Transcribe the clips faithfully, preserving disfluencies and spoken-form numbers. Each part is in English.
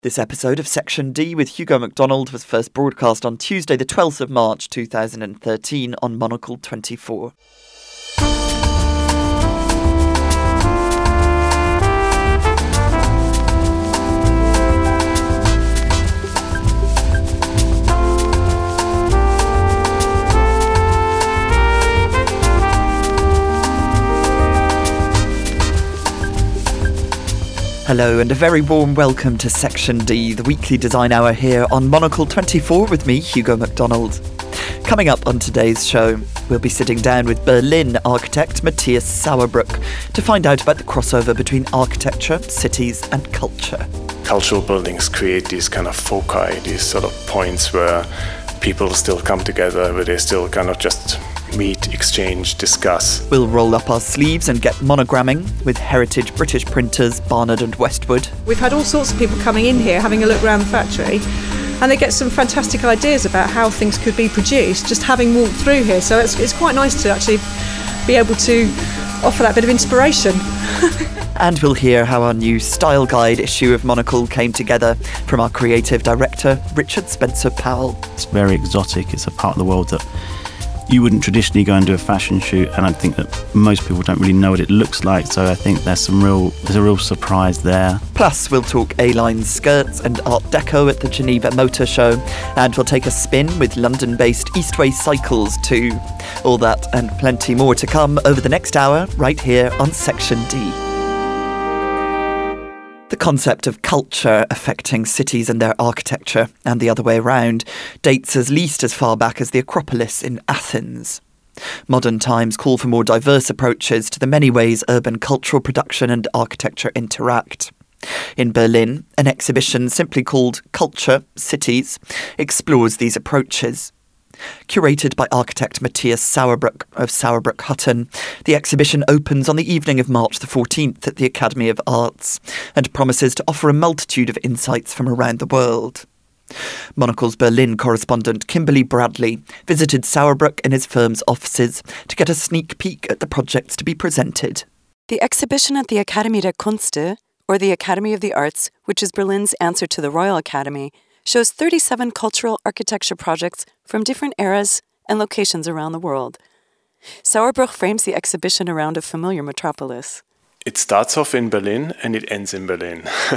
This episode of Section D with Hugo MacDonald was first broadcast on Tuesday the twelfth of March two thousand thirteen on Monocle twenty-four. Hello and a very warm welcome to Section D, the weekly design hour here on Monocle twenty-four with me, Hugo MacDonald. Coming up on today's show, we'll be sitting down with Berlin architect Matthias Sauerbruch to find out about the crossover between architecture, cities and culture. Cultural buildings create these kind of foci, these sort of points where people still come together, where they still kind of just meet, exchange, discuss. We'll roll up our sleeves and get monogramming with heritage British printers Barnard and Westwood. We've had all sorts of people coming in here, having a look around the factory, and they get some fantastic ideas about how things could be produced, just having walked through here. So it's, it's quite nice to actually be able to offer that bit of inspiration. And we'll hear how our new style guide issue of Monocle came together from our creative director, Richard Spencer Powell. It's very exotic. It's a part of the world that you wouldn't traditionally go and do a fashion shoot, and I think that most people don't really know what it looks like, so I think there's some real there's a real surprise there. Plus, we'll talk A-line skirts and Art Deco at the Geneva Motor Show, and we'll take a spin with London-based Eastway Cycles too. All that and plenty more to come over the next hour, right here on Section D. The concept of culture affecting cities and their architecture, and the other way around, dates at least as far back as the Acropolis in Athens. Modern times call for more diverse approaches to the many ways urban cultural production and architecture interact. In Berlin, an exhibition simply called Culture, Cities explores these approaches. Curated by architect Matthias Sauerbruch of Sauerbruch Hutton, the exhibition opens on the evening of March the fourteenth at the Academy of Arts and promises to offer a multitude of insights from around the world. Monocle's Berlin correspondent Kimberly Bradley visited Sauerbruch in his firm's offices to get a sneak peek at the projects to be presented. The exhibition at the Akademie der Künste, or the Academy of the Arts, which is Berlin's answer to the Royal Academy, shows thirty-seven cultural architecture projects from different eras and locations around the world. Sauerbruch frames the exhibition around a familiar metropolis. It starts off in Berlin and it ends in Berlin. uh,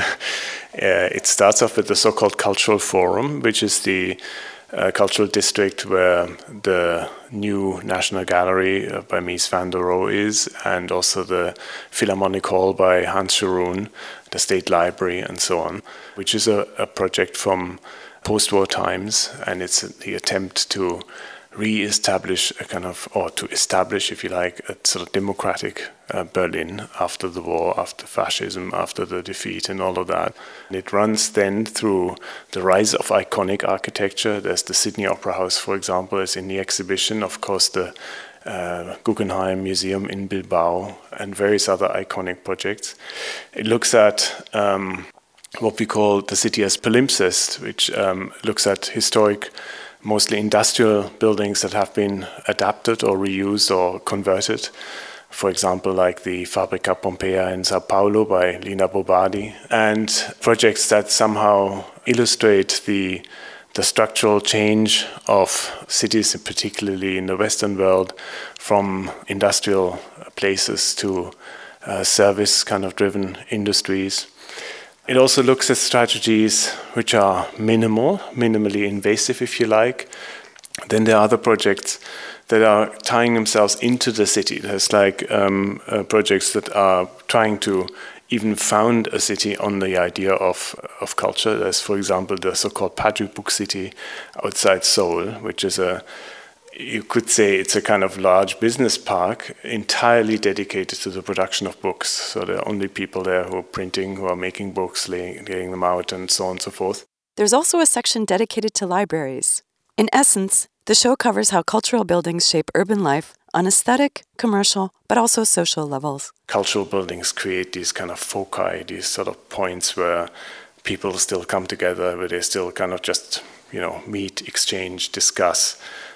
it starts off with the so-called Cultural Forum, which is the uh, cultural district where the new National Gallery uh, by Mies van der Rohe is, and also the Philharmonic Hall by Hans Scharoun, the State Library, and so on, which is a, a project from post-war times, and it's the attempt to re-establish a kind of, or to establish, if you like, a sort of democratic uh, Berlin after the war, after fascism, after the defeat and all of that. And it runs then through the rise of iconic architecture. There's the Sydney Opera House, for example, is in the exhibition. Of course, the uh, Guggenheim Museum in Bilbao and various other iconic projects. It looks at um, what we call the city as palimpsest, which um, looks at historic, mostly industrial buildings that have been adapted or reused or converted. For example, like the Fabbrica Pompeia in Sao Paulo by Lina Bobardi, and projects that somehow illustrate the the structural change of cities, particularly in the Western world, from industrial places to uh, service kind of driven industries. It also looks at strategies which are minimal, minimally invasive, if you like. Then there are other projects that are tying themselves into the city. There's like um, uh, projects that are trying to even found a city on the idea of of culture. There's, for example, the so-called Paju Book City outside Seoul, which is a, you could say it's a kind of large business park entirely dedicated to the production of books. So there are only people there who are printing, who are making books, laying, laying them out, and so on and so forth. There's also a section dedicated to libraries. In essence, the show covers how cultural buildings shape urban life on aesthetic, commercial, but also social levels. Cultural buildings create these kind of foci, these sort of points where people still come together, where they still kind of just, you know, meet, exchange, discuss.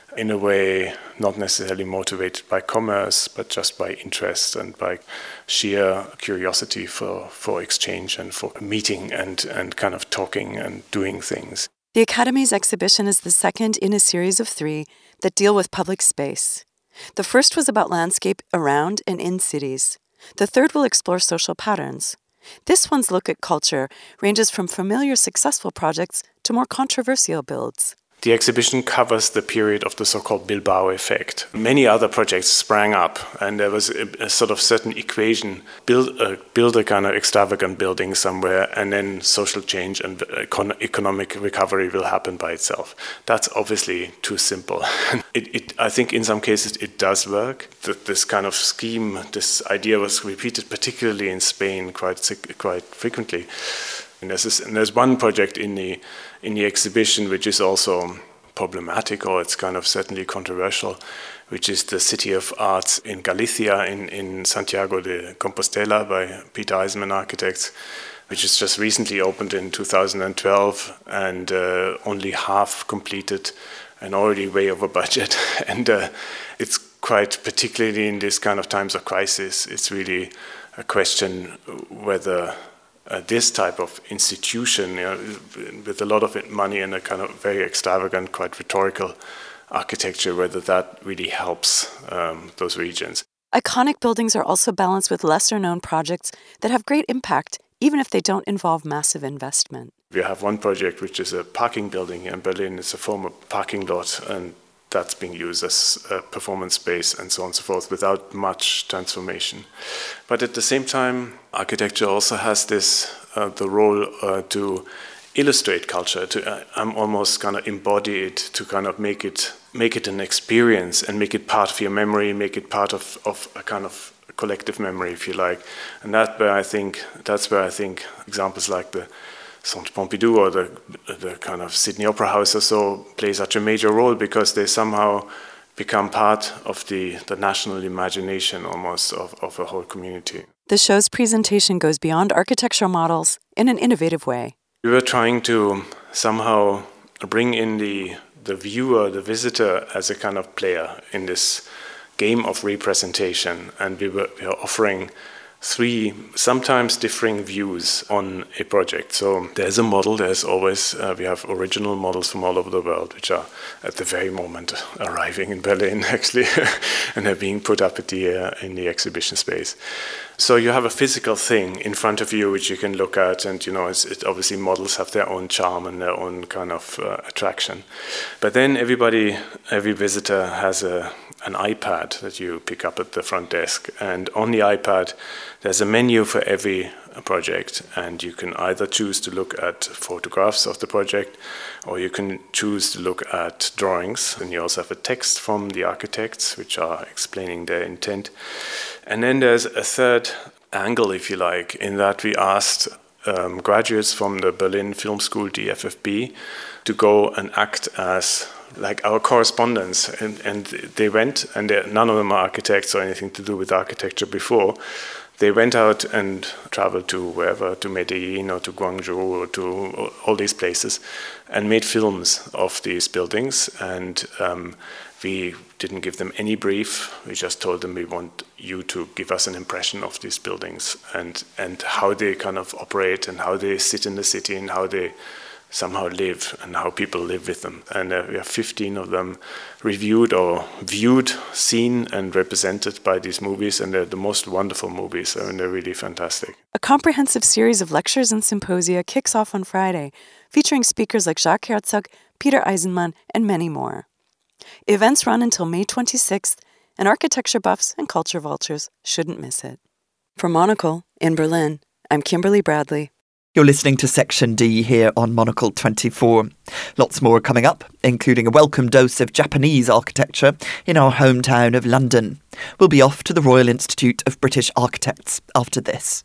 in a way not necessarily motivated by commerce, but just by interest and by sheer curiosity for, for exchange and for meeting and, and kind of talking and doing things. The Academy's exhibition is the second in a series of three that deal with public space. The first was about landscape around and in cities. The third will explore social patterns. This one's look at culture ranges from familiar successful projects to more controversial builds. The exhibition covers the period of the so-called Bilbao effect. Many other projects sprang up, and there was a, a sort of certain equation: build a, build a kind of extravagant building somewhere, and then social change and econ- economic recovery will happen by itself. That's obviously too simple. it, it, I think in some cases it does work. That this kind of scheme, this idea was repeated, particularly in Spain, quite quite frequently. And there's, this, and there's one project in the in the exhibition which is also problematic, or it's kind of certainly controversial, which is the City of Arts in Galicia, in, in Santiago de Compostela by Peter Eisenman Architects, which is just recently opened in two thousand twelve and uh, only half completed and already way over budget. And uh, it's quite, particularly in this kind of times of crisis, it's really a question whether Uh, this type of institution, you know, with a lot of money and a kind of very extravagant, quite rhetorical architecture, whether that really helps um, those regions. Iconic buildings are also balanced with lesser-known projects that have great impact, even if they don't involve massive investment. We have one project which is a parking building in Berlin. It's a former parking lot, and that's being used as a performance space and so on and so forth without much transformation. But at the same time, architecture also has this, uh, the role uh, to illustrate culture, to uh, um, almost kind of embody it, to kind of make it make it an experience and make it part of your memory, make it part of, of a kind of collective memory, if you like. And that where I think, that's where I think examples like the Centre Pompidou or the, the kind of Sydney Opera House or so play such a major role, because they somehow become part of the, the national imagination almost of, of a whole community. The show's presentation goes beyond architectural models in an innovative way. We were trying to somehow bring in the, the viewer, the visitor, as a kind of player in this game of representation, and we were, we were offering three sometimes differing views on a project. So there's a model, there's always, uh, we have original models from all over the world, which are at the very moment arriving in Berlin, actually, and are being put up at the, uh, in the exhibition space. So you have a physical thing in front of you which you can look at, and you know, it's, it obviously models have their own charm and their own kind of uh, attraction. But then everybody, every visitor has a an iPad that you pick up at the front desk, and on the iPad there's a menu for every project, and you can either choose to look at photographs of the project, or you can choose to look at drawings, and you also have a text from the architects which are explaining their intent. And then there's a third angle, if you like, in that we asked um, graduates from the Berlin Film School, D F F B, to go and act as like our correspondents, and, and they went, and none of them are architects or anything to do with architecture before. They went out and traveled to wherever, to Medellin or to Guangzhou or to all these places, and made films of these buildings. And um, we didn't give them any brief. We just told them we want you to give us an impression of these buildings and, and how they kind of operate and how they sit in the city and how they somehow live and how people live with them. And uh, we have fifteen of them reviewed or viewed, seen and represented by these movies, and they're the most wonderful movies. I mean, they're really fantastic. A comprehensive series of lectures and symposia kicks off on Friday, featuring speakers like Jacques Herzog, Peter Eisenman, and many more. Events run until May twenty-sixth, and architecture buffs and culture vultures shouldn't miss it. From Monocle in Berlin, I'm Kimberly Bradley. You're listening to Section D here on Monocle twenty-four. Lots more coming up, including a welcome dose of Japanese architecture in our hometown of London. We'll be off to the Royal Institute of British Architects after this.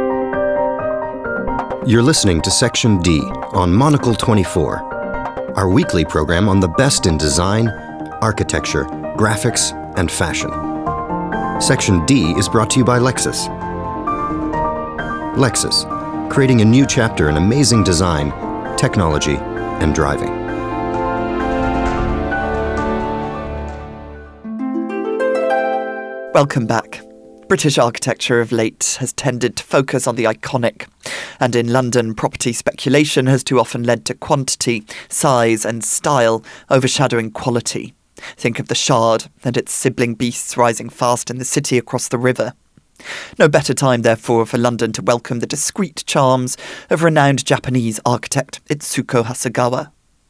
You're listening to Section D on Monocle twenty-four, our weekly program on the best in design, architecture, graphics, and fashion. Section D is brought to you by Lexus. Lexus, creating a new chapter in amazing design, technology, and driving. Welcome back. British architecture of late has tended to focus on the iconic, and in London, property speculation has too often led to quantity, size and style overshadowing quality. Think of the Shard and its sibling beasts rising fast in the city across the river. No better time, therefore, for London to welcome the discreet charms of renowned Japanese architect Itsuko Hasegawa.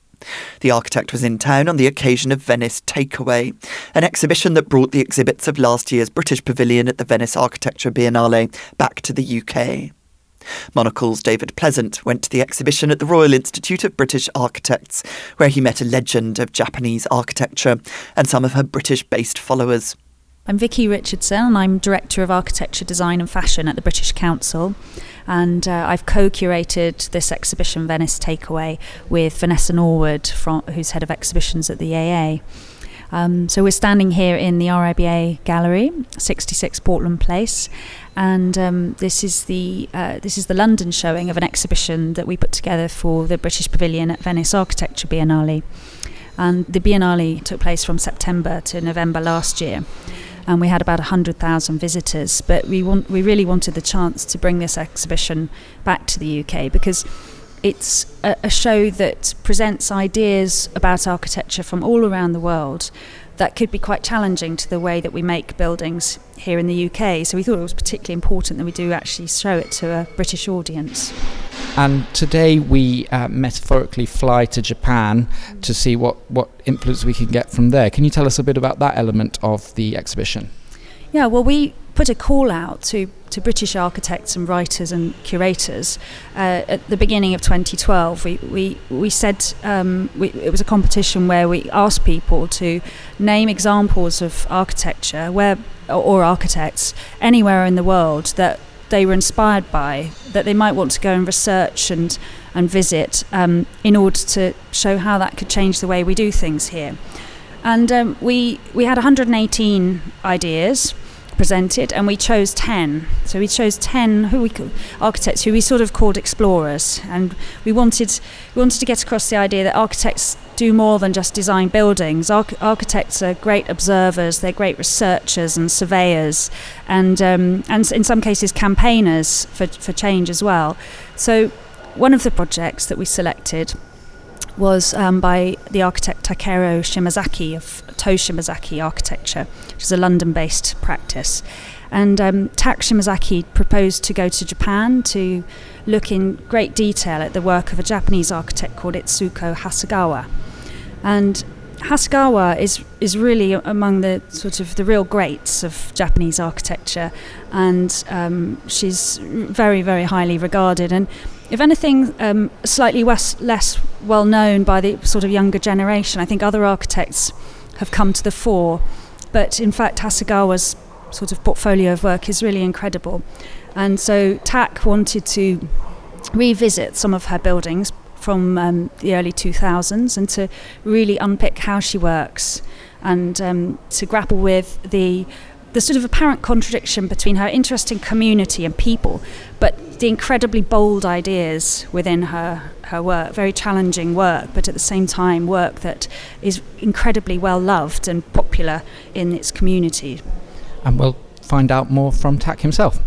The architect was in town on the occasion of Venice Takeaway, an exhibition that brought the exhibits of last year's British Pavilion at the Venice Architecture Biennale back to the U K. Monocle's David Pleasant went to the exhibition at the Royal Institute of British Architects, where he met a legend of Japanese architecture and some of her British-based followers. I'm Vicky Richardson, and I'm Director of Architecture, Design and Fashion at the British Council. And uh, I've co-curated this exhibition, Venice Takeaway, with Vanessa Norwood, from, who's Head of Exhibitions at the A A. Um, so we're standing here in the R I B A Gallery, sixty-six Portland Place, and um, this is the uh, this is the London showing of an exhibition that we put together for the British Pavilion at Venice Architecture Biennale. And the Biennale took place from September to November last year. And we had about one hundred thousand visitors, but we want we really wanted the chance to bring this exhibition back to the U K because it's a, a show that presents ideas about architecture from all around the world that could be quite challenging to the way that we make buildings here in the U K. So we thought it was particularly important that we do actually show it to a British audience. And today we uh, metaphorically fly to Japan to see what, what influence we can get from there. Can you tell us a bit about that element of the exhibition? Yeah, well, we put a call out to, to British architects and writers and curators uh, at the beginning of twenty twelve. We we, we said um, we, it was a competition where we asked people to name examples of architecture where or architects anywhere in the world that they were inspired by, that they might want to go and research and, and visit um, in order to show how that could change the way we do things here. And um, we we had one hundred eighteen ideas presented, and we chose ten. So we chose ten who we call, architects who we sort of called explorers, and we wanted we wanted to get across the idea that architects do more than just design buildings. Arch- architects are great observers, they're great researchers and surveyors, and um, and in some cases campaigners for for change as well. So one of the projects that we selected was um, by the architect Takeru Shimazaki of To Shimazaki Architecture, which is a London-based practice. And um, Tak Shimazaki proposed to go to Japan to look in great detail at the work of a Japanese architect called Itsuko Hasegawa. And Hasegawa is is really among the sort of the real greats of Japanese architecture, and um, she's very, very highly regarded. And if anything, um, slightly less, less well known by the sort of younger generation. I think other architects have come to the fore, but in fact Hasegawa's sort of portfolio of work is really incredible. And so Tak wanted to revisit some of her buildings from um, the early two thousands and to really unpick how she works and um, to grapple with the the sort of apparent contradiction between her interest in community and people, but the incredibly bold ideas within her, her work, very challenging work, but at the same time work that is incredibly well loved and popular in its community. And we'll find out more from Tak himself.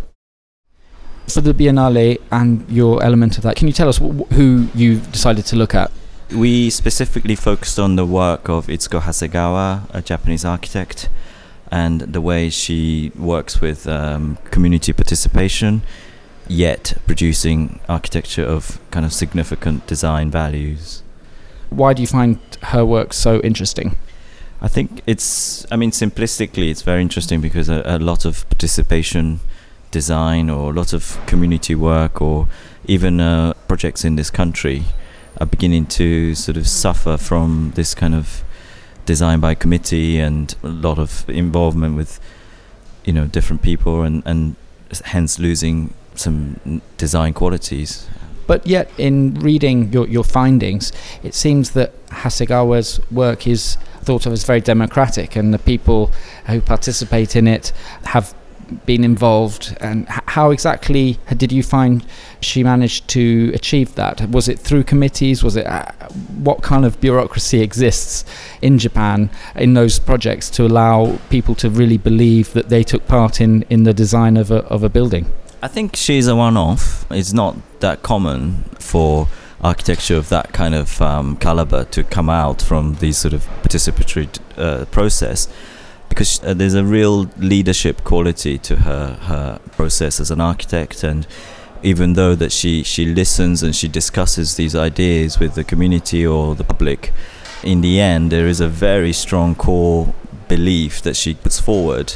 For the Biennale and your element of that, can you tell us wh- who you decided to look at? We specifically focused on the work of Itsuko Hasegawa, a Japanese architect, and the way she works with um, community participation, yet producing architecture of kind of significant design values. Why do you find her work so interesting? I think it's, I mean, simplistically, it's very interesting because a, a lot of participation design or a lot of community work or even uh, projects in this country are beginning to sort of suffer from this kind of design by committee and a lot of involvement with, you know, different people and, and hence losing some design qualities. But yet, in reading your, your findings, it seems that Hasegawa's work is thought of as very democratic, and the people who participate in it have been involved, and h- how exactly did you find she managed to achieve that? Was it through committees? Was it uh, what kind of bureaucracy exists in Japan in those projects to allow people to really believe that they took part in, in the design of a of a building? I think she's a one-off. It's not that common for architecture of that kind of um, caliber to come out from these sort of participatory uh, process, because uh, there's a real leadership quality to her her process as an architect. And even though that she she listens and she discusses these ideas with the community or the public, in the end there is a very strong core belief that she puts forward.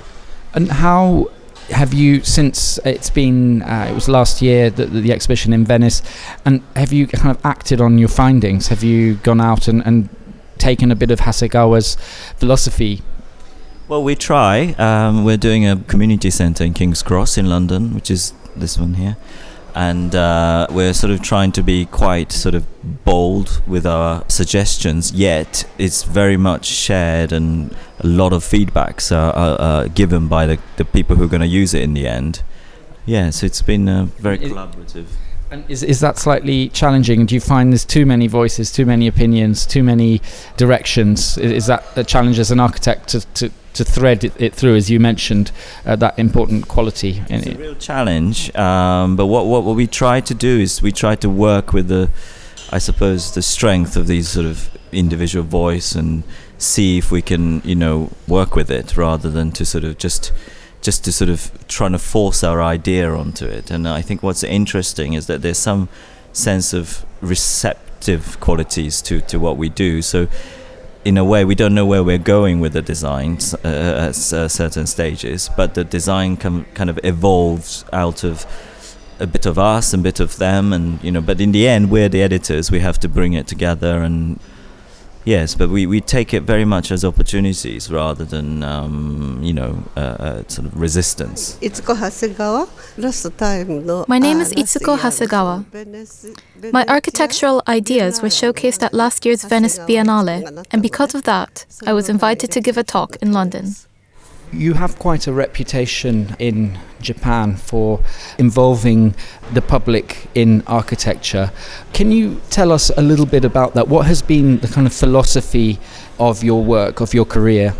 And how have you, since it's been, uh, it was last year, the, the exhibition in Venice, and have you kind of acted on your findings? Have you gone out and, and taken a bit of Hasegawa's philosophy? Well, we try. Um, we're doing a community centre in King's Cross in London, which is this one here. And uh, we're sort of trying to be quite sort of bold with our suggestions, yet it's very much shared, and a lot of feedbacks are, are, are given by the, the people who are going to use it in the end. Yeah, so it's been uh, very is, collaborative. And is, is that slightly challenging? Do you find there's too many voices, too many opinions, too many directions? Is, is that a challenge as an architect to, to to thread it, it through, as you mentioned, uh, that important quality? It's a real challenge, um, but what, what what we try to do is we try to work with the, I suppose, the strength of these sort of individual voice and see if we can, you know, work with it rather than to sort of just just to sort of trying to force our idea onto it. And I think what's interesting is that there's some sense of receptive qualities to, to what we do. So in a way, we don't know where we're going with the designs uh, at uh, certain stages, but the design com- kind of evolves out of a bit of us and a bit of them, and you know. But in the end, we're the editors. We have to bring it together, and yes, but we, we take it very much as opportunities rather than um, you know uh, uh, sort of resistance. Itsuko Hasegawa. My name is Itsuko Hasegawa. My architectural ideas were showcased at last year's Venice Biennale, and because of that, I was invited to give a talk in London. You have quite a reputation in Japan for involving the public in architecture. Can you tell us a little bit about that? What has been the kind of philosophy of your work, of your career?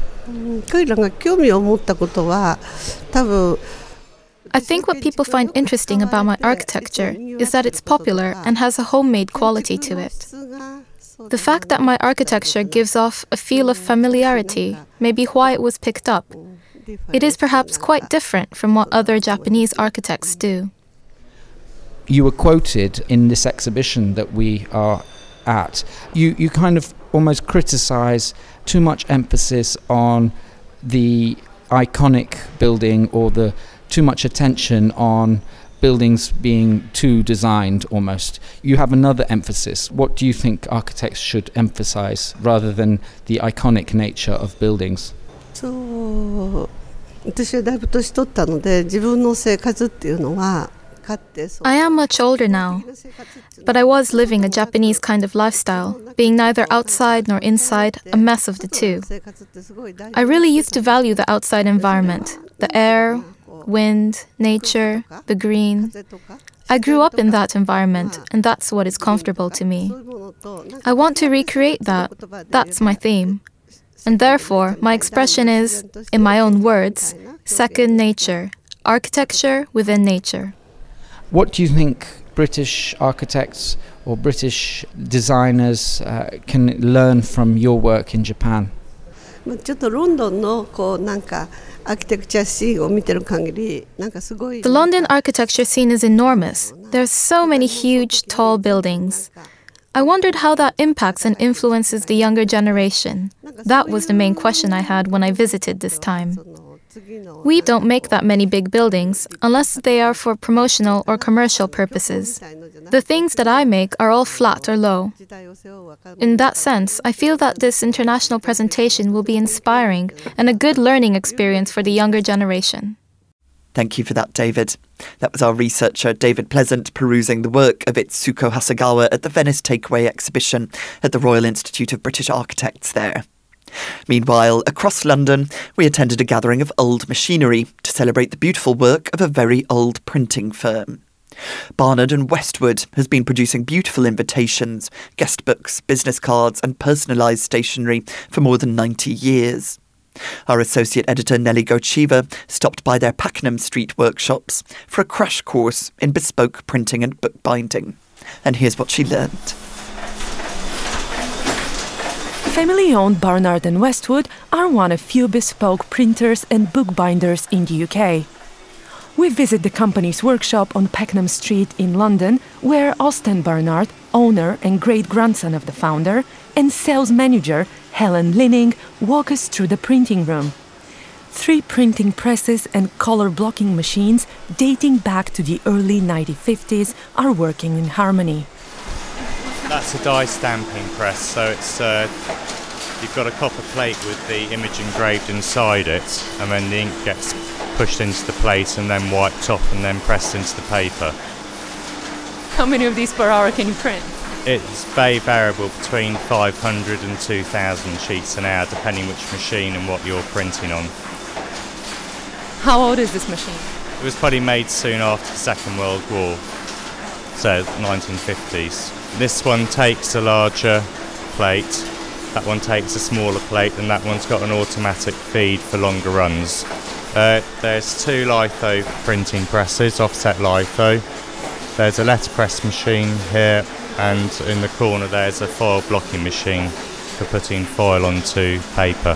I think what people find interesting about my architecture is that it's popular and has a homemade quality to it. The fact that my architecture gives off a feel of familiarity may be why it was picked up. It is perhaps quite different from what other Japanese architects do. You were quoted in this exhibition that we are at. You, you kind of almost criticize too much emphasis on the iconic building, or the too much attention on buildings being too designed almost. You have another emphasis. What do you think architects should emphasize rather than the iconic nature of buildings? So, I am much older now, but I was living a Japanese kind of lifestyle, being neither outside nor inside, a mess of the two. I really used to value the outside environment, the air, wind, nature, the green. I grew up in that environment, and that's what is comfortable to me. I want to recreate that. That's my theme. And therefore, my expression is, in my own words, second nature, architecture within nature. What do you think British architects or British designers uh, can learn from your work in Japan? The London architecture scene is enormous. There are so many huge, tall buildings. I wondered how that impacts and influences the younger generation. That was the main question I had when I visited this time. We don't make that many big buildings unless they are for promotional or commercial purposes. The things that I make are all flat or low. In that sense, I feel that this international presentation will be inspiring and a good learning experience for the younger generation. Thank you for that, David. That was our researcher, David Pleasant, perusing the work of Itsuko Hasegawa at the Venice Takeaway exhibition at the Royal Institute of British Architects there. Meanwhile, across London, we attended a gathering of old machinery to celebrate the beautiful work of a very old printing firm. Barnard and Westwood has been producing beautiful invitations, guest books, business cards and personalised stationery for more than ninety years. Our associate editor Nellie Gochiva stopped by their Pakenham Street workshops for a crash course in bespoke printing and bookbinding. And here's what she learned. Family-owned Barnard and Westwood are one of few bespoke printers and bookbinders in the U K. We visit the company's workshop on Pakenham Street in London, where Austin Barnard, owner and great-grandson of the founder, and sales manager Helen Linning walk us through the printing room. Three printing presses and colour-blocking machines dating back to the early nineteen fifties are working in harmony. That's a die stamping press, so it's uh, you've got a copper plate with the image engraved inside it, and then the ink gets pushed into the plate and then wiped off and then pressed into the paper. How many of these per hour can you print? It's very variable between five hundred and two thousand sheets an hour, depending which machine and what you're printing on. How old is this machine? It was probably made soon after the Second World War, so nineteen fifties. This one takes a larger plate, that one takes a smaller plate, and that one's got an automatic feed for longer runs. Uh, there's two litho printing presses, offset litho. There's a letterpress machine here, and in the corner there's a foil blocking machine for putting foil onto paper.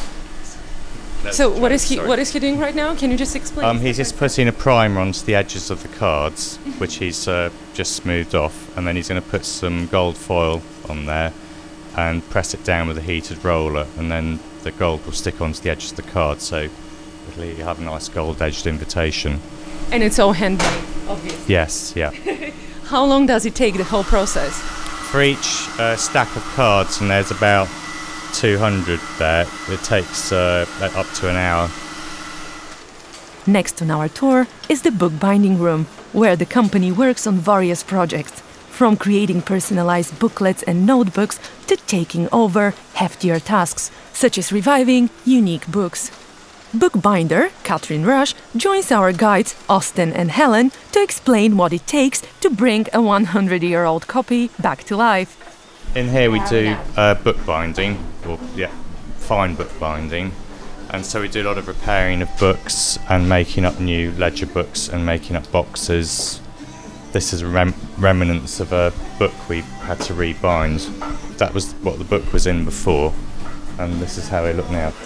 So what is he what is he doing right now? Can you just explain? Um, he's just putting a primer onto the edges of the cards, which he's uh, just smoothed off, and then he's going to put some gold foil on there and press it down with a heated roller, and then the gold will stick onto the edges of the card, so you have a nice gold-edged invitation. And it's all handmade, obviously. Yes, yeah. How long does it take, the whole process? For each uh, stack of cards, and there's about two hundred there, it takes uh, up to an hour. Next on our tour is the bookbinding room, where the company works on various projects, from creating personalized booklets and notebooks to taking over heftier tasks, such as reviving unique books. Bookbinder Catherine Rush joins our guides Austin and Helen to explain what it takes to bring a hundred-year-old copy back to life. In here we do uh, bookbinding, or yeah, fine bookbinding, and so we do a lot of repairing of books and making up new ledger books and making up boxes. This is rem- remnants of a book we had to rebind. That was what the book was in before, and this is how they look now.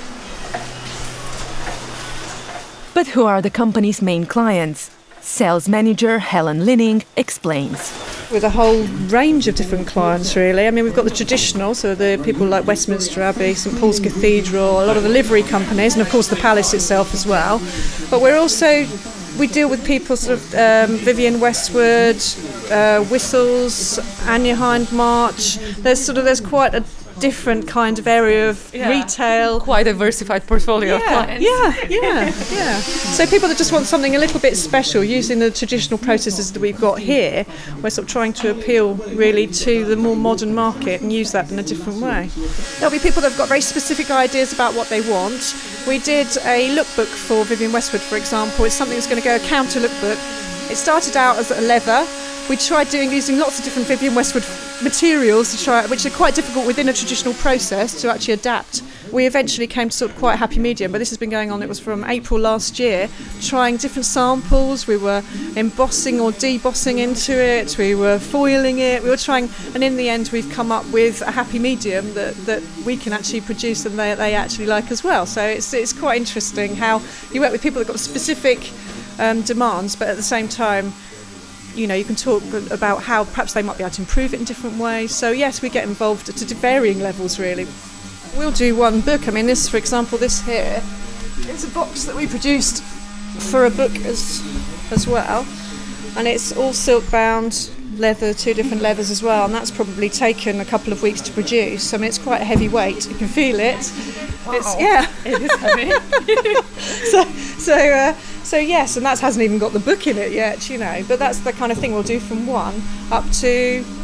But who are the company's main clients? Sales manager Helen Linning explains. With a whole range of different clients, really. I mean, we've got the traditional, so the people like Westminster Abbey, St Paul's Cathedral, a lot of the livery companies, and of course the palace itself as well. But we're also, we deal with people sort of um, Vivienne Westwood, uh, Whistles, Anya Hind March. There's sort of, there's quite a different kind of area of yeah. retail. Quite a diversified portfolio yeah, of clients. Yeah, yeah, yeah. So people that just want something a little bit special, using the traditional processes that we've got here, we're sort of trying to appeal really to the more modern market and use that in a different way. There'll be people that have got very specific ideas about what they want. We did a lookbook for Vivienne Westwood, for example. It's something that's going to go a counter lookbook. It started out as a leather. We tried doing using lots of different Vivienne Westwood materials to try, which are quite difficult within a traditional process to actually adapt. We eventually came to sort of quite a happy medium, but this has been going on, it was from April last year, trying different samples. We were embossing or debossing into it, we were foiling it, we were trying, and in the end we've come up with a happy medium that, that we can actually produce and they, they actually like as well. So it's, it's quite interesting how you work with people that have got specific um, demands, but at the same time, you know, you can talk about how perhaps they might be able to improve it in different ways. So yes, we get involved at varying levels, really. We'll do one book. I mean, this, for example, this here is a box that we produced for a book as as well, and it's all silk bound leather, two different leathers as well, and that's probably taken a couple of weeks to produce. I mean, it's quite a heavy weight. You can feel it. Wow. It's, yeah, it is heavy. so, so. Uh, So yes, and that hasn't even got the book in it yet, you know, but that's the kind of thing we'll do from one up to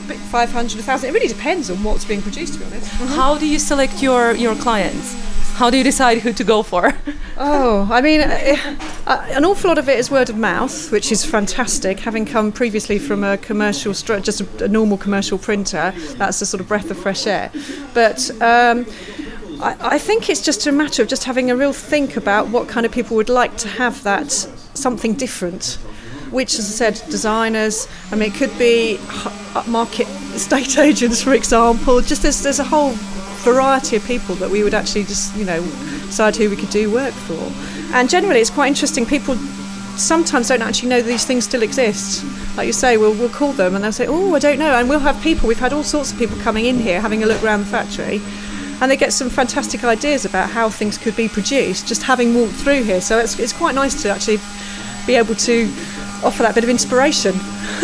five hundred, one thousand. It really depends on what's being produced, to be honest. Mm-hmm. How do you select your, your clients? How do you decide who to go for? Oh, I mean, uh, uh, an awful lot of it is word of mouth, which is fantastic. Having come previously from a commercial, stru- just a, a normal commercial printer, that's a sort of breath of fresh air. But um, I, I think it's just a matter of just having a real think about what kind of people would like to have that something different. Which, as I said, designers. I mean, it could be upmarket estate agents, for example. Just there's there's a whole variety of people that we would actually just, you know, decide who we could do work for. And generally it's quite interesting. People sometimes don't actually know these things still exist. Like you say, we'll, we'll call them and they'll say, oh, I don't know. And we'll have people, we've had all sorts of people coming in here having a look around the factory, and they get some fantastic ideas about how things could be produced just having walked through here. So it's, it's quite nice to actually be able to offer that bit of inspiration.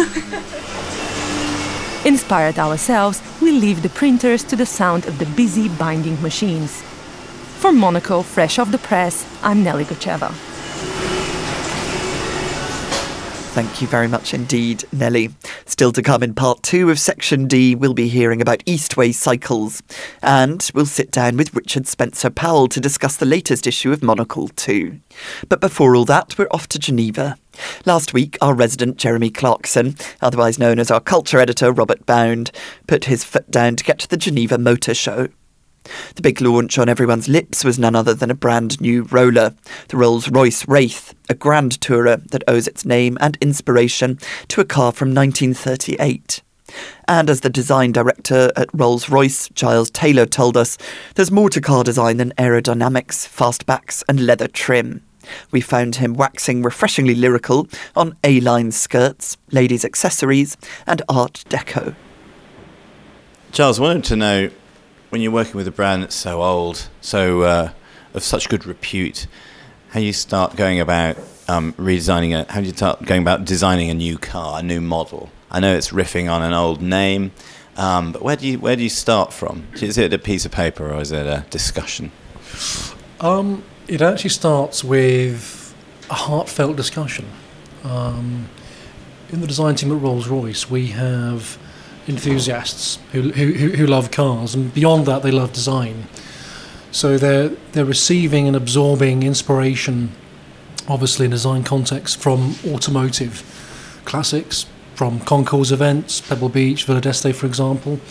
Inspired ourselves, we leave the printers to the sound of the busy binding machines. For Monocle, fresh off the press, I'm Nelly Gocheva. Thank you very much indeed, Nelly. Still to come in part two of Section D, we'll be hearing about Eastway Cycles. And we'll sit down with Richard Spencer Powell to discuss the latest issue of Monocle too. But before all that, we're off to Geneva. Last week, our resident Jeremy Clarkson, otherwise known as our culture editor Robert Bound, put his foot down to get to the Geneva Motor Show. The big launch on everyone's lips was none other than a brand new roller, the Rolls-Royce Wraith, a grand tourer that owes its name and inspiration to a car from nineteen thirty-eight. And as the design director at Rolls-Royce, Giles Taylor, told us, there's more to car design than aerodynamics, fastbacks and leather trim. We found him waxing refreshingly lyrical on A-line skirts, ladies' accessories and Art Deco. Giles, I wanted to know, when you're working with a brand that's so old, so uh, of such good repute, how you start going about um, redesigning it, how do you start going about designing a new car, a new model? I know it's riffing on an old name, um, but where do you where do you start from? Is it a piece of paper or is it a discussion? Um, it actually starts with a heartfelt discussion. Um, in the design team at Rolls-Royce, we have enthusiasts who, who who love cars, and beyond that, they love design. So they're they're receiving and absorbing inspiration, obviously in design context, from automotive classics, from concours events, Pebble Beach, Villa d'Este, for example.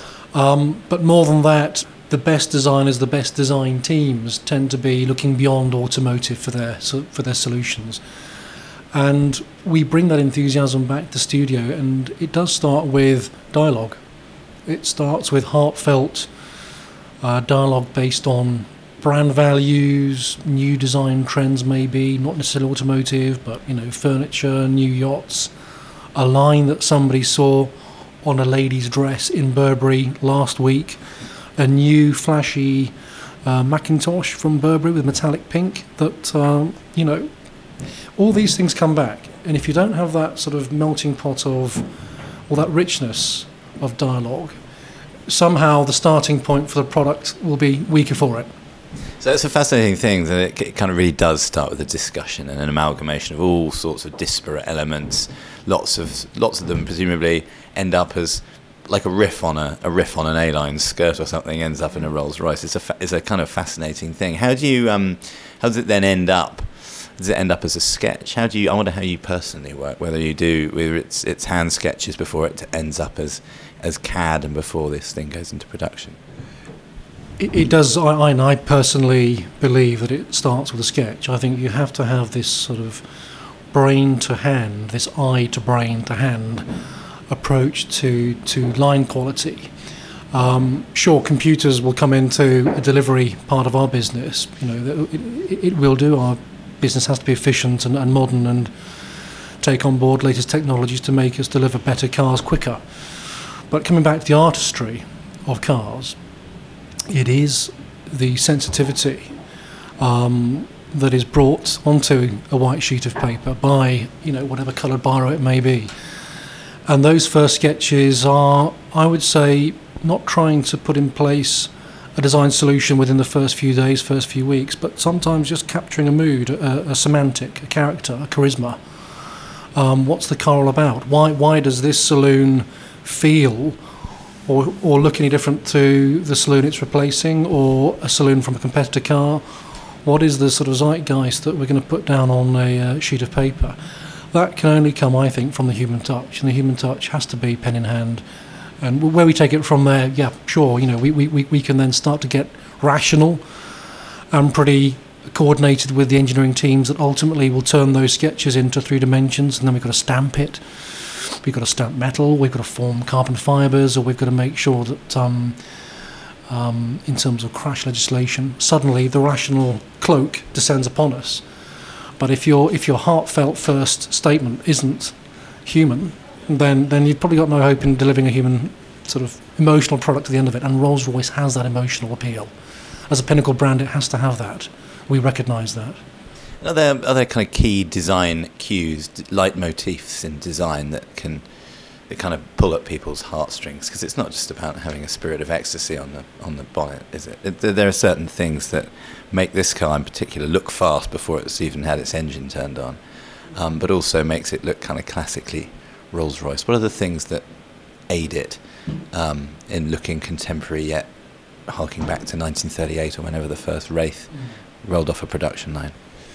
Um, but more than that, the best designers, the best design teams tend to be looking beyond automotive for their for their solutions. And we bring that enthusiasm back to the studio, and it does start with dialogue. It starts with heartfelt uh, dialogue based on brand values, new design trends maybe, not necessarily automotive, but you know, furniture, new yachts, a line that somebody saw on a lady's dress in Burberry last week, a new flashy uh, Macintosh from Burberry with metallic pink that, um, you know, all these things come back. And if you don't have that sort of melting pot of, or that richness of dialogue, somehow the starting point for the product will be weaker for it. So it's a fascinating thing that it, it kind of really does start with a discussion and an amalgamation of all sorts of disparate elements. Lots of lots of them presumably end up as like a riff on a, a riff on an A-line skirt or something ends up in a Rolls-Royce. It's a fa- it's a kind of fascinating thing. How do you um how does it then end up? Does it end up as a sketch? How do you? I wonder how you personally work. Whether you do, whether it's it's hand sketches before it ends up as as C A D and before this thing goes into production. It, it does. I, I personally believe that it starts with a sketch. I think you have to have this sort of brain to hand, this eye to brain to hand approach to to line quality. Um, sure, computers will come into a delivery part of our business. You know, it, it, it will do. Our business has to be efficient and, and modern and take on board latest technologies to make us deliver better cars quicker. But coming back to the artistry of cars, it is the sensitivity um, that is brought onto a white sheet of paper by, you know, whatever coloured biro it may be. And those first sketches are, I would say, not trying to put in place a design solution within the first few days, first few weeks, but sometimes just capturing a mood, a, a semantic, a character, a charisma. Um, what's the car all about? Why why does this saloon feel or, or look any different to the saloon it's replacing or a saloon from a competitor car? What is the sort of zeitgeist that we're going to put down on a uh, sheet of paper? That can only come, I think, from the human touch, and the human touch has to be pen in hand. And where we take it from there, yeah, sure, you know, we, we, we can then start to get rational and pretty coordinated with the engineering teams that ultimately will turn those sketches into three dimensions, and then we've got to stamp it. We've got to stamp metal, we've got to form carbon fibres, or we've got to make sure that um, um, in terms of crash legislation, suddenly the rational cloak descends upon us. But if your if your heartfelt first statement isn't human, then then you've probably got no hope in delivering a human sort of emotional product at the end of it. And Rolls-Royce has that emotional appeal. As a pinnacle brand, it has to have that. We recognise that. Are there other kind of key design cues, leitmotifs in design that can that kind of pull at people's heartstrings? Because it's not just about having a spirit of ecstasy on the on the bonnet, is it? it? There are certain things that make this car in particular look fast before it's even had its engine turned on, um, but also makes it look kind of classically Rolls-Royce. What are the things that aid it um, in looking contemporary yet harking back to nineteen thirty-eight or whenever the first Wraith mm. rolled off a production line?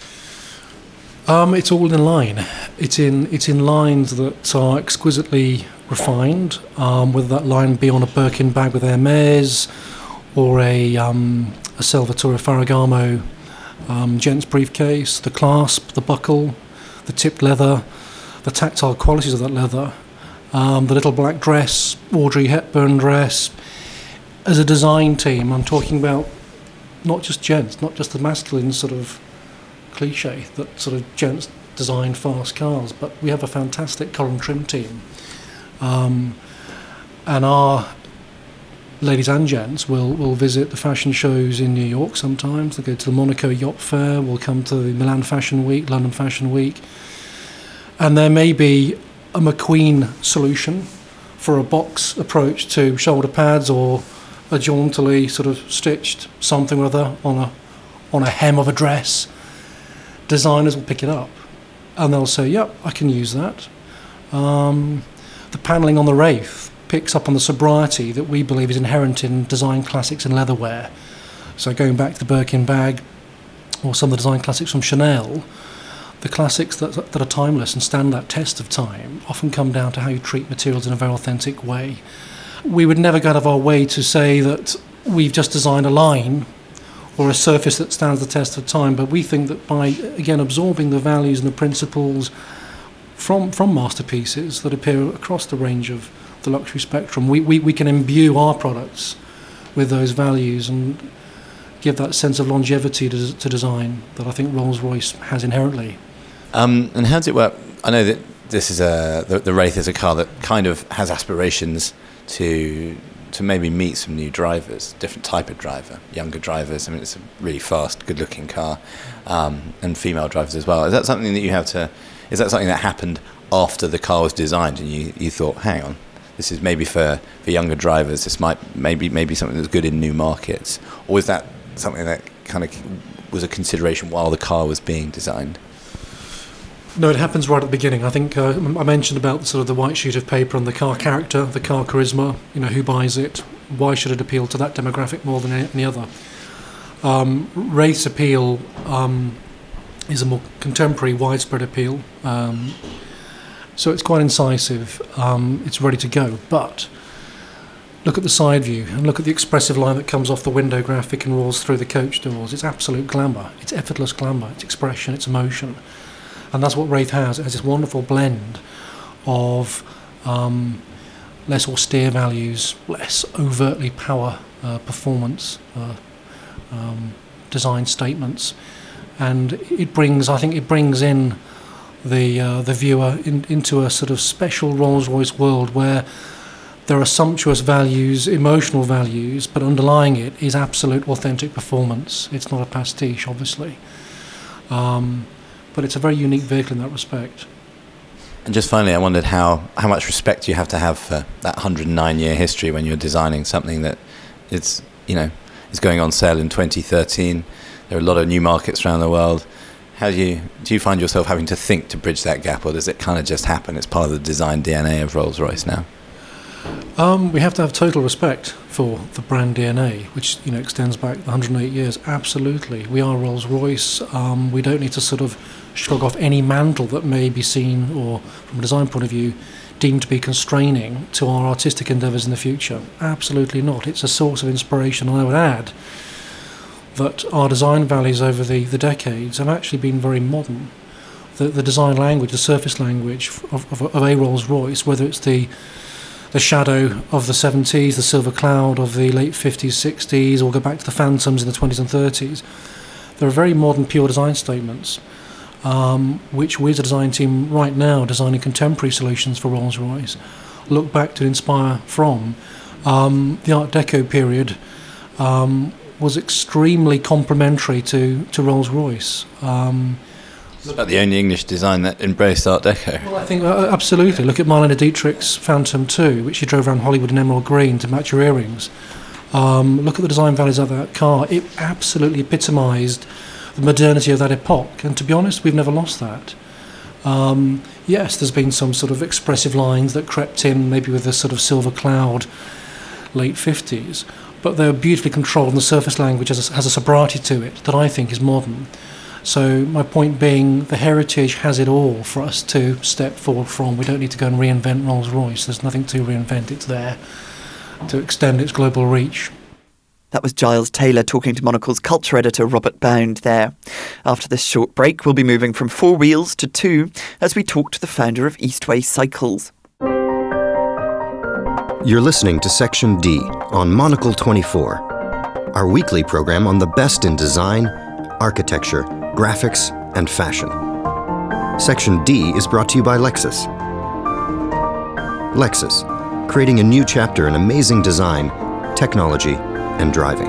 Um, it's all in line. It's in it's in lines that are exquisitely refined, um, whether that line be on a Birkin bag with Hermes or a um, a Salvatore Ferragamo um, gents briefcase, the clasp, the buckle, the tipped leather, the tactile qualities of that leather, um, the little black dress, Audrey Hepburn dress. As a design team, I'm talking about not just gents, not just the masculine sort of cliche that sort of gents design fast cars, but we have a fantastic Colin Trim team, um, and our ladies and gents will will visit the fashion shows in New York sometimes. They go to the Monaco Yacht Fair, we'll come to the Milan Fashion Week, London Fashion Week, and there may be a McQueen solution for a box approach to shoulder pads or a jauntily sort of stitched something or other on a on a hem of a dress. Designers will pick it up and they'll say, yep, I can use that. Um, the panelling on the Wraith picks up on the sobriety that we believe is inherent in design classics and leatherware. So going back to the Birkin bag or some of the design classics from Chanel, the classics that, that are timeless and stand that test of time often come down to how you treat materials in a very authentic way. We would never go out of our way to say that we've just designed a line or a surface that stands the test of time, but we think that by, again, absorbing the values and the principles from from masterpieces that appear across the range of the luxury spectrum, we, we, we can imbue our products with those values and give that sense of longevity to, to design that I think Rolls-Royce has inherently. Um, and how does it work? I know that this is a the, the Wraith is a car that kind of has aspirations to to maybe meet some new drivers, different type of driver, younger drivers. I mean, it's a really fast, good-looking car, um, and female drivers as well. Is that something that you have to? Is that something that happened after the car was designed, and you, you thought, hang on, this is maybe for, for younger drivers. This might maybe maybe something that's good in new markets, or is that something that kind of was a consideration while the car was being designed? No, it happens right at the beginning. I think uh, I mentioned about sort of the white sheet of paper and the car character, the car charisma. You know, who buys it? Why should it appeal to that demographic more than any other? Um, Wraith's appeal um, is a more contemporary, widespread appeal. Um, so it's quite incisive. Um, it's ready to go. But look at the side view and look at the expressive line that comes off the window graphic and rolls through the coach doors. It's absolute glamour. It's effortless glamour. It's expression. It's emotion. And that's what Wraith has. It has this wonderful blend of um, less austere values, less overtly power uh, performance, uh, um, design statements, and it brings, I think, it brings in the uh, the viewer in, into a sort of special Rolls-Royce world where there are sumptuous values, emotional values, but underlying it is absolute authentic performance. It's not a pastiche, obviously. Um, But it's a very unique vehicle in that respect. And just finally, I wondered how, how much respect you have to have for that one hundred nine year history when you're designing something that it's, you know, is going on sale in twenty thirteen. There are a lot of new markets around the world. How do you do you find yourself having to think to bridge that gap, or does it kind of just happen? It's part of the design D N A of Rolls-Royce now. Um, we have to have total respect for the brand D N A, which you know extends back one hundred eight years. Absolutely, we are Rolls-Royce. Um, we don't need to sort of shrug off any mantle that may be seen, or from a design point of view, deemed to be constraining to our artistic endeavours in the future. Absolutely not. It's a source of inspiration, and I would add that our design values over the, the decades have actually been very modern. The, the design language, the surface language of, of, of a Rolls-Royce, whether it's the the shadow of the seventies, the silver cloud of the late fifties, sixties, or go back to the Phantoms in the twenties and thirties, there are very modern, pure design statements, um, which we as a design team right now, designing contemporary solutions for Rolls-Royce, look back to inspire from. Um, the Art Deco period um, was extremely complementary to, to Rolls-Royce. Um, It's about the only English design that embraced Art Deco. Well, I think uh, absolutely. Look at Marlene Dietrich's Phantom two, which she drove around Hollywood in emerald green to match her earrings. Um, look at the design values of that car. It absolutely epitomised the modernity of that epoch, and to be honest, we've never lost that. Um, yes, there's been some sort of expressive lines that crept in, maybe with the sort of silver cloud, late fifties, but they're beautifully controlled, and the surface language has a, has a sobriety to it that I think is modern. So my point being, the heritage has it all for us to step forward from. We don't need to go and reinvent Rolls-Royce. There's nothing to reinvent. It's there to extend its global reach. That was Giles Taylor talking to Monocle's culture editor Robert Bound there. After this short break, we'll be moving from four wheels to two as we talk to the founder of Eastway Cycles. You're listening to Section D on Monocle twenty-four, our weekly program on the best in design, architecture, graphics, and fashion. Section D is brought to you by Lexus. Lexus, creating a new chapter in amazing design, technology, and driving.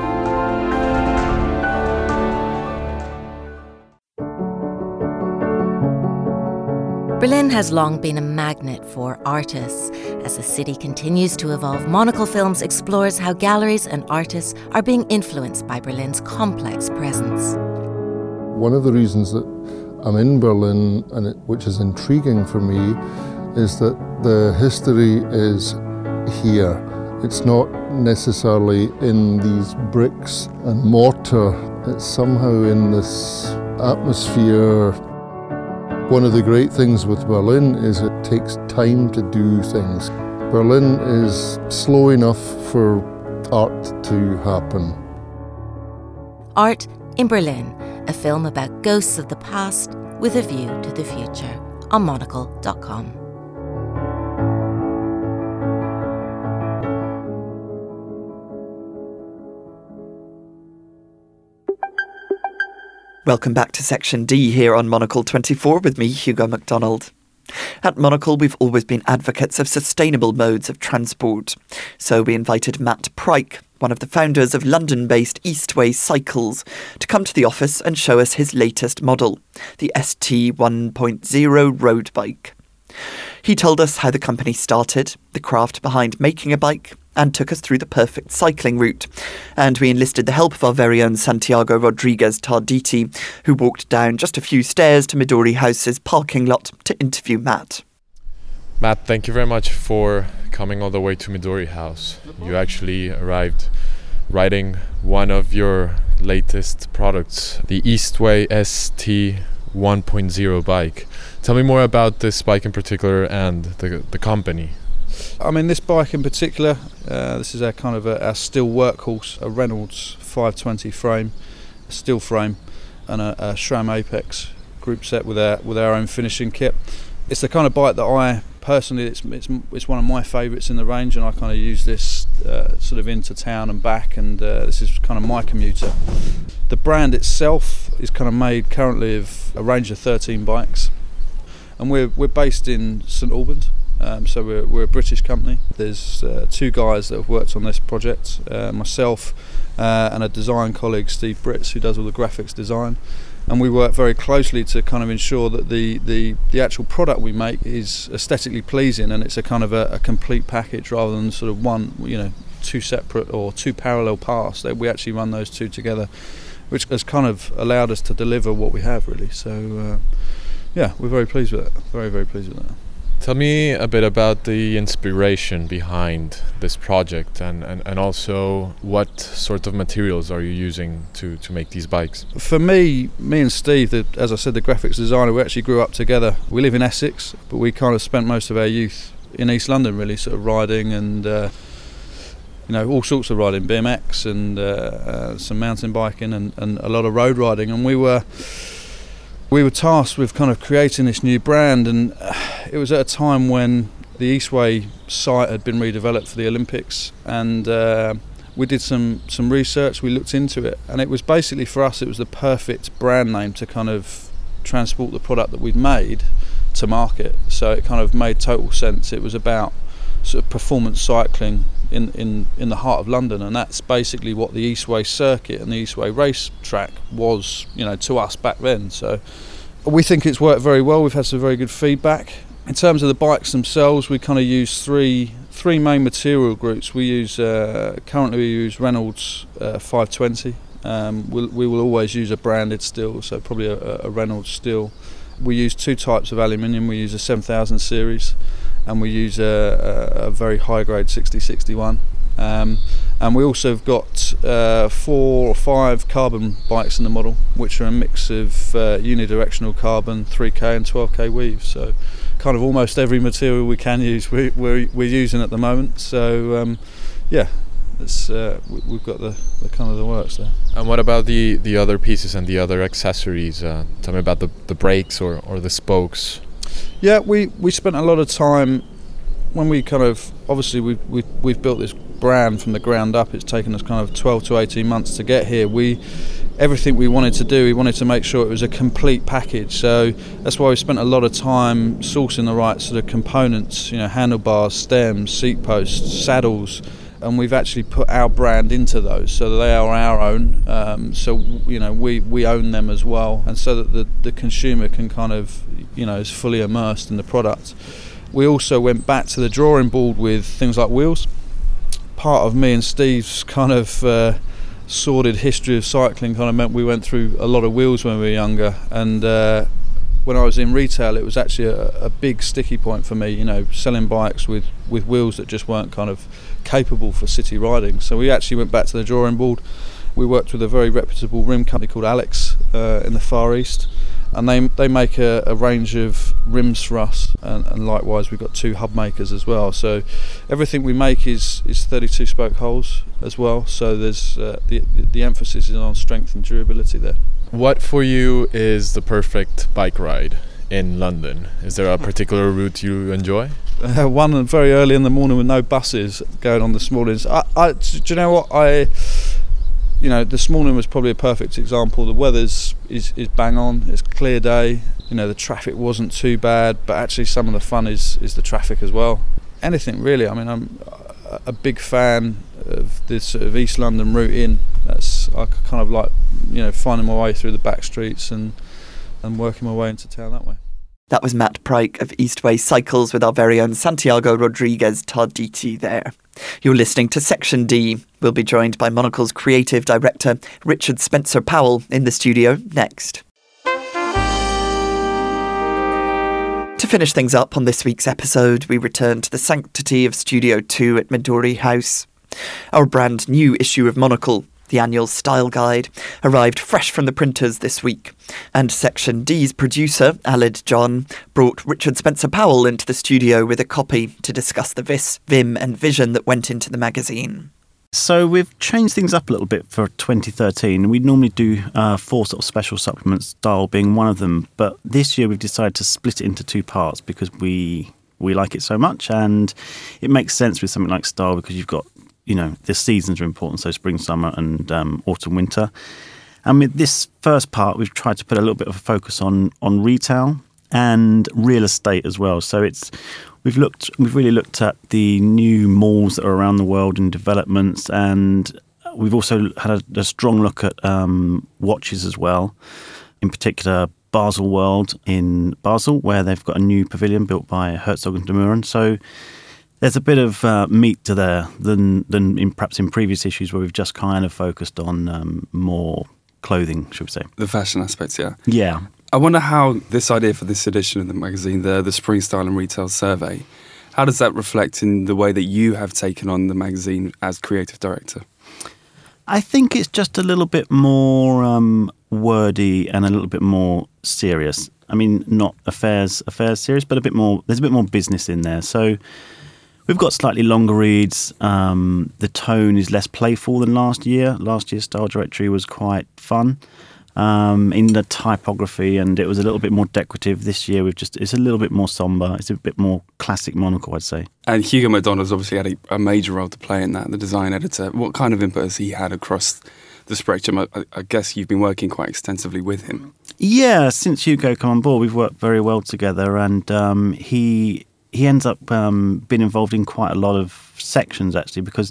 Berlin has long been a magnet for artists. As the city continues to evolve, Monocle Films explores how galleries and artists are being influenced by Berlin's complex presence. One of the reasons that I'm in Berlin, and it, which is intriguing for me, is that the history is here. It's not necessarily in these bricks and mortar. It's somehow in this atmosphere. One of the great things with Berlin is it takes time to do things. Berlin is slow enough for art to happen. Art in Berlin, a film about ghosts of the past with a view to the future, on monocle dot com. Welcome back to Section D here on Monocle twenty-four with me, Hugo MacDonald. At Monocle, we've always been advocates of sustainable modes of transport. So we invited Matt Pryke, one of the founders of London-based Eastway Cycles, to come to the office and show us his latest model, the S T one point oh road bike. He told us how the company started, the craft behind making a bike, and took us through the perfect cycling route. And we enlisted the help of our very own Santiago Rodriguez Tarditi, who walked down just a few stairs to Midori House's parking lot to interview Matt. Matt, thank you very much for coming all the way to Midori House. You actually arrived riding one of your latest products, the Eastway S T one point oh bike. Tell me more about this bike in particular and the the company. I mean, this bike in particular, uh, this is our kind of a, our steel workhorse, a Reynolds five twenty frame, a steel frame, and a, a SRAM Apex group set with our with our own finishing kit. It's the kind of bike that I personally, it's it's, it's one of my favourites in the range, and I kind of use this uh, sort of into town and back, and uh, this is kind of my commuter. The brand itself is kind of made currently of a range of thirteen bikes, and we're we're based in St Albans. Um, so we're, we're a British company. There's uh, two guys that have worked on this project, uh, myself uh, and a design colleague, Steve Britz, who does all the graphics design, and we work very closely to kind of ensure that the, the, the actual product we make is aesthetically pleasing, and it's a kind of a, a complete package rather than sort of one, you know, two separate or two parallel paths. That we actually run those two together, which has kind of allowed us to deliver what we have really. So uh, yeah, we're very pleased with that. Very very pleased with that. Tell me a bit about the inspiration behind this project, and, and, and also what sort of materials are you using to, to make these bikes? For me, me and Steve, the, as I said, the graphics designer, we actually grew up together. We live in Essex, but we kind of spent most of our youth in East London, really, sort of riding and, uh, you know, all sorts of riding, B M X and uh, uh, some mountain biking and, and a lot of road riding. And we were... We were tasked with kind of creating this new brand, and it was at a time when the Eastway site had been redeveloped for the Olympics, and uh, we did some, some research, we looked into it, and it was basically, for us, it was the perfect brand name to kind of transport the product that we'd made to market. So it kind of made total sense. It was about sort of performance cycling in, in, in the heart of London, and that's basically what the Eastway circuit and the Eastway race track was, you know, to us back then. So we think it's worked very well. We've had some very good feedback. In terms of the bikes themselves, we kind of use three three main material groups. We use uh, currently we use Reynolds uh, five twenty. Um, we'll, we will always use a branded steel, so probably a, a Reynolds steel. We use two types of aluminium. We use a seven thousand series, and we use a, a, a very high grade sixty sixty-one. Um, and we also have got uh, four or five carbon bikes in the model, which are a mix of uh, unidirectional carbon, three K and twelve K weaves. So kind of almost every material we can use we, we're, we're using at the moment. So um, yeah, it's, uh, we, we've got the, the kind of the works there. And what about the, the other pieces and the other accessories? Uh, tell me about the, the brakes or, or the spokes. Yeah, we, we spent a lot of time when we kind of, obviously we've, we've, we've built this brand from the ground up. It's taken us kind of twelve to eighteen months to get here. We everything we wanted to do, we wanted to make sure it was a complete package. So that's why we spent a lot of time sourcing the right sort of components, you know, handlebars, stems, seat posts, saddles, and we've actually put our brand into those, so they are our own. Um, so you know, we, we own them as well, and so that the, the consumer can kind of, you know, is fully immersed in the product. We also went back to the drawing board with things like wheels. Part of me and Steve's kind of uh, sordid history of cycling kind of meant we went through a lot of wheels when we were younger, and uh, when I was in retail, it was actually a, a big sticky point for me, you know, selling bikes with, with wheels that just weren't kind of capable for city riding. So we actually went back to the drawing board. We worked with a very reputable rim company called Alex uh, in the Far East, and they they make a, a range of rims for us, and, and likewise we've got two hub makers as well. So everything we make is is thirty-two spoke holes as well, so there's uh, the, the the emphasis is on strength and durability there. What for you is the perfect bike ride in London? Is there a particular route you enjoy? Uh, one very early in the morning with no buses going on this morning. I, I, do you know what I You know, this morning was probably a perfect example. The weather's is, is bang on. It's a clear day. You know, the traffic wasn't too bad, but actually some of the fun is, is the traffic as well. Anything really. I mean, I'm a big fan of this sort of East London route in. That's I kind of like, you know, finding my way through the back streets and and working my way into town that way. That was Matt Pryke of Eastway Cycles with our very own Santiago Rodriguez Tarditi there. You're listening to Section D. We'll be joined by Monocle's creative director, Richard Spencer Powell, in the studio next. To finish things up on this week's episode, we return to the sanctity of Studio two at Midori House. Our brand new issue of Monocle, the annual style guide, arrived fresh from the printers this week, and Section D's producer, Alid John, brought Richard Spencer Powell into the studio with a copy to discuss the vis, vim and vision that went into the magazine. So we've changed things up a little bit for twenty thirteen. We normally do uh, four sort of special supplements, style being one of them, but this year we've decided to split it into two parts because we we like it so much, and it makes sense with something like style because you've got, you know, the seasons are important, so spring, summer and um, autumn, winter. And with this first part, we've tried to put a little bit of a focus on on retail and real estate as well. So it's we've looked, we've really looked at the new malls that are around the world and developments, and we've also had a, a strong look at um, watches as well. In particular, Basel World in Basel, where they've got a new pavilion built by Herzog and de Meuron. So there's a bit of uh, meat to there than than in, perhaps in previous issues where we've just kind of focused on um, more clothing, should we say? The fashion aspects, yeah. Yeah. I wonder how this idea for this edition of the magazine, the the Spring Style and Retail Survey, how does that reflect in the way that you have taken on the magazine as creative director? I think it's just a little bit more um, wordy and a little bit more serious. I mean, not affairs affairs serious, but a bit more. There's a bit more business in there. So we've got slightly longer reads. Um, the tone is less playful than last year. Last year's style directory was quite fun um, in the typography, and it was a little bit more decorative. This year, we've just it's a little bit more somber. It's a bit more classic monocle, I'd say. And Hugo McDonald's obviously had a, a major role to play in that, the design editor. What kind of input has he had across the spectrum? I, I guess you've been working quite extensively with him. Yeah, since Hugo came on board, we've worked very well together, and um, he he ends up um, being involved in quite a lot of sections actually, because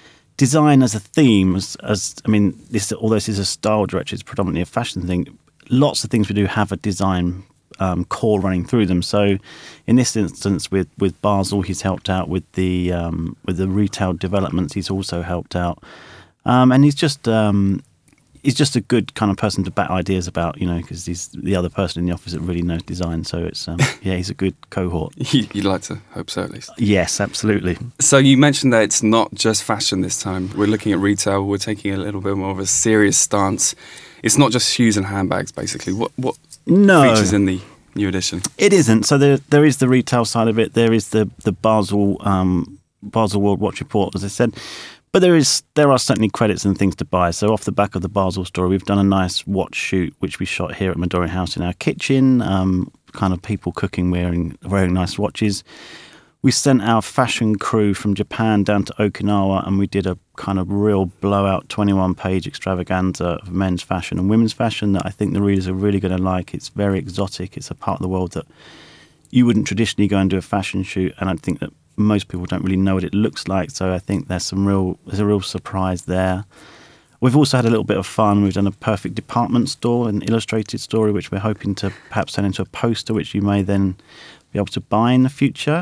design as a theme, as, as I mean, this although this is a style directory, it's predominantly a fashion thing. Lots of things we do have a design um, core running through them. So, in this instance, with, with Basel, he's helped out with the um, with the retail developments. He's also helped out, um, and he's just. Um, He's just a good kind of person to bat ideas about, you know, because he's the other person in the office that really knows design. So it's, um, yeah, he's a good cohort. You'd like to hope so, at least. Yes, absolutely. So you mentioned that it's not just fashion this time. We're looking at retail. We're taking a little bit more of a serious stance. It's not just shoes and handbags, basically. What what no. features in the new edition? It isn't. So there there is the retail side of it. There is the the Basel um, Basel World Watch Report, as I said. But there is there are certainly credits and things to buy. So off the back of the Basel story, we've done a nice watch shoot, which we shot here at Midori House in our kitchen, um, kind of people cooking, wearing wearing nice watches. We sent our fashion crew from Japan down to Okinawa, and we did a kind of real blowout twenty-one page extravaganza of men's fashion and women's fashion that I think the readers are really going to like. It's very exotic. It's a part of the world that you wouldn't traditionally go and do a fashion shoot, and I think that most people don't really know what it looks like, so I think there's some real there's a real surprise there. We've also had a little bit of fun. We've done a perfect department store, an illustrated story, which we're hoping to perhaps turn into a poster, which you may then be able to buy in the future.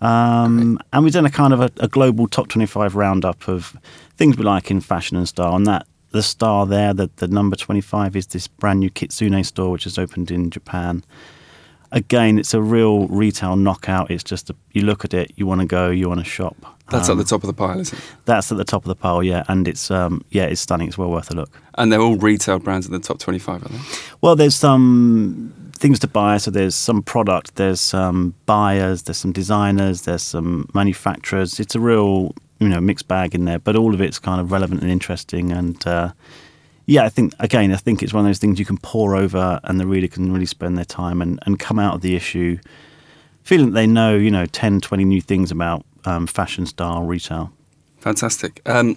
Um, and we've done a kind of a, a global top twenty-five roundup of things we like in fashion and style. And that the star there, the, the number twenty-five, is this brand new Kitsune store, which has opened in Japan. Again, it's a real retail knockout. It's just, a, you look at it, you want to go, you want to shop. That's um, at the top of the pile, isn't it? That's at the top of the pile, yeah. And it's, um, yeah, it's stunning. It's well worth a look. And they're all retail brands in the top twenty-five, are they? Well, there's some things to buy. So there's some product, there's some buyers, there's some designers, there's some manufacturers. It's a real, you know, mixed bag in there. But all of it's kind of relevant and interesting. And, uh, yeah, I think, again, I think it's one of those things you can pore over and the reader can really spend their time and, and come out of the issue feeling that they know, you know, ten, twenty new things about um, fashion, style, retail. Fantastic. Um,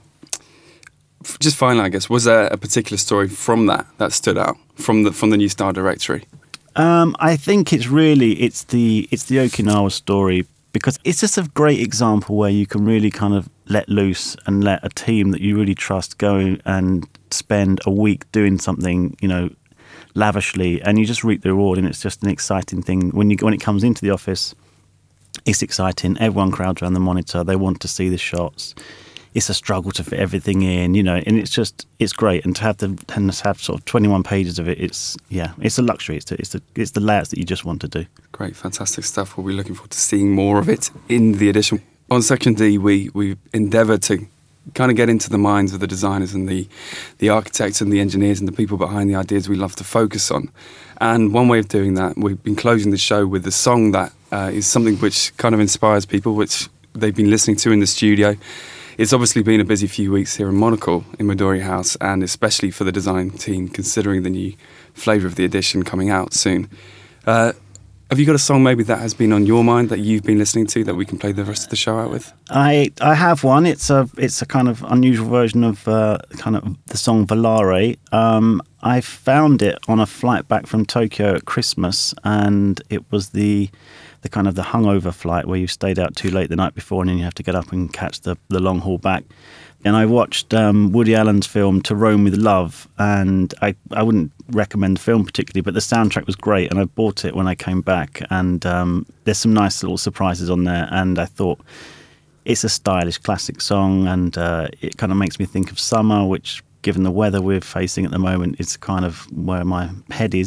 just finally, I guess, was there a particular story from that that stood out, from the from the new style directory? Um, I think it's really, it's the it's the Okinawa story, because it's just a great example where you can really kind of let loose and let a team that you really trust go and spend a week doing something, you know, lavishly, and you just reap the reward. And it's just an exciting thing. When you when it comes into the office, it's exciting. Everyone crowds around the monitor. They want to see the shots. It's a struggle to fit everything in, you know, and it's just, it's great. And to have the and to have sort of twenty-one pages of it, it's, yeah, it's a luxury. It's the, it's the, it's the layouts that you just want to do. Great, fantastic stuff. We'll be looking forward to seeing more of it in the edition. On Section D, we, we endeavour to kind of get into the minds of the designers and the, the architects and the engineers and the people behind the ideas we love to focus on. And one way of doing that, we've been closing the show with a song that uh, is something which kind of inspires people, which they've been listening to in the studio. It's obviously been a busy few weeks here in Monocle, in Midori House, and especially for the design team, considering the new flavour of the edition coming out soon. Uh, have you got a song maybe that has been on your mind that you've been listening to that we can play the rest of the show out with? I I have one. It's a it's a kind of unusual version of uh, kind of the song Volare. Um, I found it on a flight back from Tokyo at Christmas, and it was the the kind of the hungover flight where you stayed out too late the night before and then you have to get up and catch the, the long haul back. And I watched um, Woody Allen's film To Rome with Love, and I, I wouldn't recommend the film particularly, but the soundtrack was great, and I bought it when I came back, and um, there's some nice little surprises on there, and I thought it's a stylish classic song, and uh, it kind of makes me think of summer, which, given the weather we're facing at the moment, is kind of where my head is.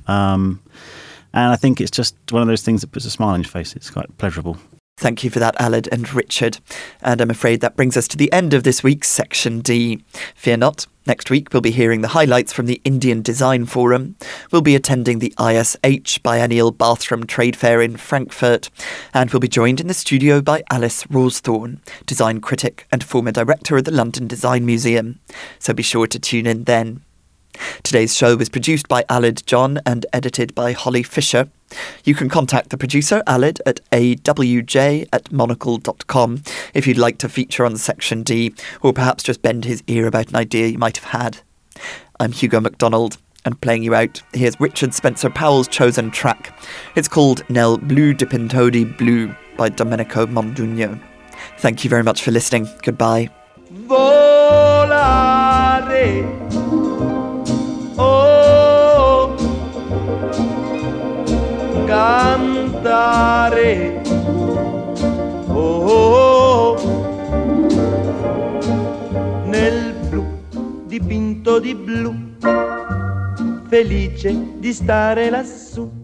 Um, and I think it's just one of those things that puts a smile on your face. It's quite pleasurable. Thank you for that, Aled and Richard. And I'm afraid that brings us to the end of this week's Section D. Fear not, next week we'll be hearing the highlights from the Indian Design Forum. We'll be attending the I S H Biennial Bathroom Trade Fair in Frankfurt. And we'll be joined in the studio by Alice Rawsthorne, design critic and former director of the London Design Museum. So be sure to tune in then. Today's show was produced by Aled John and edited by Holly Fisher. You can contact the producer, Aled, at a w j at monocle dot com if you'd like to feature on Section D, or perhaps just bend his ear about an idea you might have had. I'm Hugo MacDonald, and playing you out, here's Richard Spencer Powell's chosen track. It's called Nel Blu dipinto di blu by Domenico Mondugno. Thank you very much for listening. Goodbye. Volare. Oh, cantare, oh, nel blu dipinto di blu, felice di stare lassù.